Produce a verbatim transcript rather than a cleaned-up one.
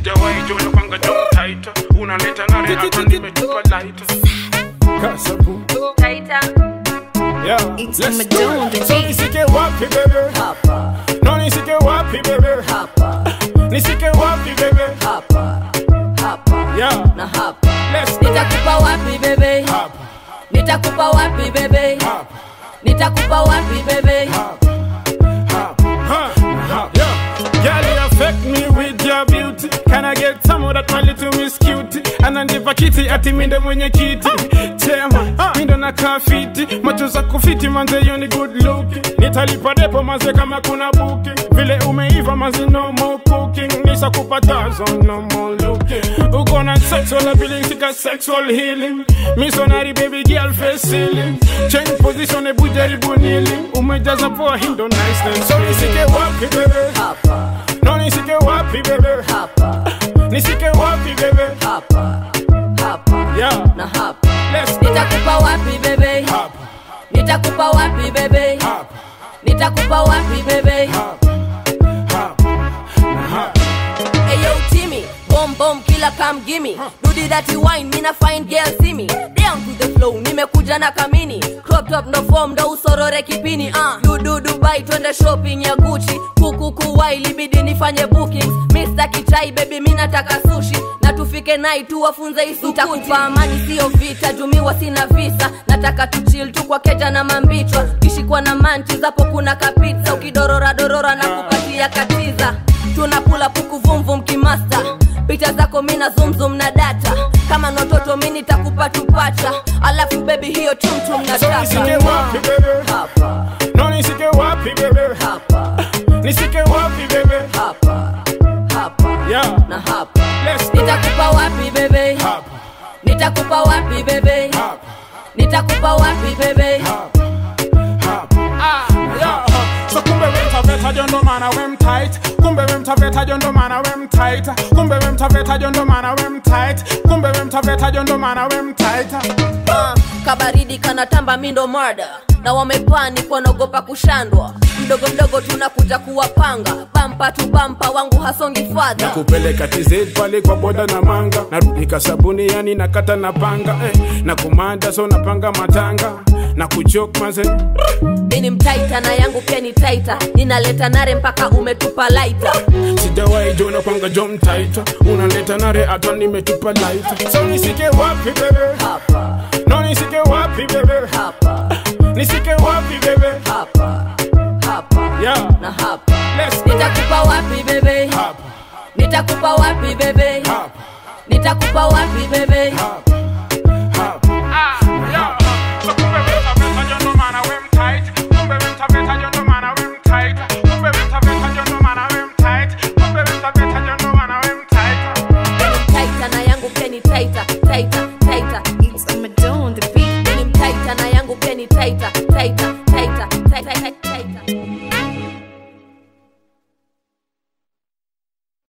Sijawahi jona kwanga jom tight. Unaleta nare hata nimetupa light. Kasabu Taita. Yeah, It's let's Madonna, go. So nisike wapi baby? Hapa. No nisike wapi baby? Hapa. Nisike wapi baby? Hapa. Hapa. Yeah. Na hapa. Let's go. Nitakupa wapi bebe? Hapa. Nitakupa wapi bebe? Hapa. Nitakupa wapi bebe? Hapa. Hapa. Huh. Yeah. Girl, you affect me with your beauty. Can I get some of that my little miss cutie? Ananipa kiti ati mindo mwenye kiti. Chema, mindo na kafiti. Macho za kufiti manze you ni good look. Nitalipa depo manze kama kuna booking. Vile umeiva manze no more cooking. Nisa kupatazo no more looking. Uko na sexual appealing sika sexual healing. Missionary baby girl face ceiling. Change position ebu jaribu kneeling. Umejaza poa hindo niceness. So nisike wapi baby? Hapa. No nisike wapi baby? Hapa. Nisike wapi baby? Hapa. Hapa. Yeah. Na hapa. Let's go. Nitakupa wapi bebe? Hapa. Nitakupa wapi bebe? Hapa. Nitakupa wapi bebe? Hapa. Hapa. Hapa. Hey yo Timmy, bomb bomb killer come gimme. Do the dirty wine, mina fine girl see me. Down to the flow, nimekuja na kamini. Crop top no form, ndo usorore kipini. Uh. Du du Dubai, twende shopping ya Gucci. Kuku kuwai, libidi nifanye bookings. Mister Kichai baby, mina taka sushi. Na tufike night tu wafunze isukuti. Nitakupa amani sio vita, jumiwa sina visa. Nataka tu chill tu kwa keja na mambichwa. Kishikwa na manchi zapo kuna kapizza. Ukidorora dorora na kupatia katiza. Tunapula puku vum vum kimasta. Picha zako mina zoom zoom na data. Kama nototo mini takupa tupacha. Alafu baby hiyo chum chum na So taka. nisike wapi baby? Hapa. No nisike wapi baby? Hapa. Nisike wapi baby? Hapa. Hapa. Yeah. Na hapa. Let's go. Nitakupa wapi bebe? Hapa. Nitakupa wapi bebe? Hapa. Nitakupa wapi bebe? Hapa. Hapa. Ah, yeah. So kumbe wemtaveta jondo mana wem tight. Kumbe wemtaveta jondo mana wem tight. Kumbe wemtaveta jondo mana wem tight. Kumbe wemtaveta jondo mana wem tight. Uh, kabaridi kanatamba mindo murder. Na wamepani kwa nogopa kushandwa. Mdogo mdogo tunakuja kuwapanga. Bampa tu bampa wangu hasongi father. Nakupeleka T Z pale kwa boda na manga. Narudi kasabuni yani nakata na panga eh. Na kumanda so napanga matanga. Na kuchok maze. Mini mtaita na yangu pia ni taita. Ninaleta nare mpaka umetupa laita. Sijawahi jona kwanga jom tight. Unaleta nare hata nimetupa light. So nisike wapi baby? Hapa. No nisike wapi baby? Hapa. Nisike wapi baby? Hapa. Hapa. Yeah. Na hapa. Let's go. Nitakupa wapi bebe? Hapa. Nitakupa wapi bebe? Hapa. Nitakupa wapi bebe? Hapa. Hapa. Ah, yeah. So kumbe wemtaveta jondo mana wem tight. Kumbe wemtaveta jondo mana wem tight. Kumbe wemtaveta jondo mana wem tight. Kumbe wemtaveta jondo mana wem tight. Taita na yangu pia ni taita, taita.